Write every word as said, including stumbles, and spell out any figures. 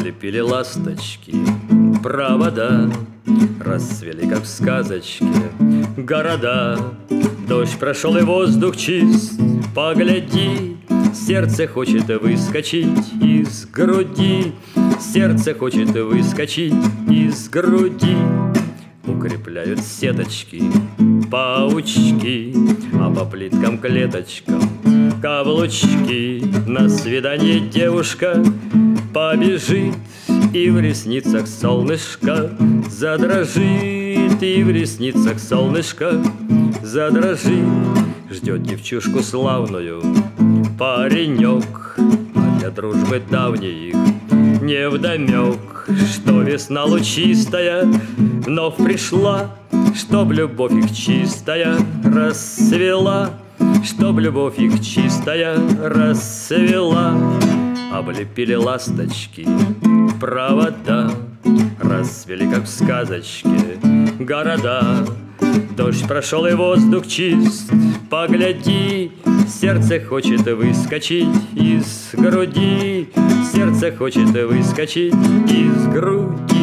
Облепили ласточки провода, расцвели, как в сказочке, города. Дождь прошел и воздух чист, погляди, сердце хочет выскочить из груди, сердце хочет выскочить из груди. Укрепляют сеточки паучки, а по плиткам клеточкам каблучки. На свидание девушка побежит, и в ресницах солнышко задрожит, и в ресницах солнышко задрожит. Ждет девчушку славную паренек, а для дружбы давней их невдомек, что весна лучистая вновь пришла, чтоб любовь их чистая расцвела, чтоб любовь их чистая расцвела. Облепили ласточки провода, расцвели, как в сказочке, города. Дождь прошел и воздух чист, погляди, сердце хочет выскочить из груди, сердце хочет выскочить из груди.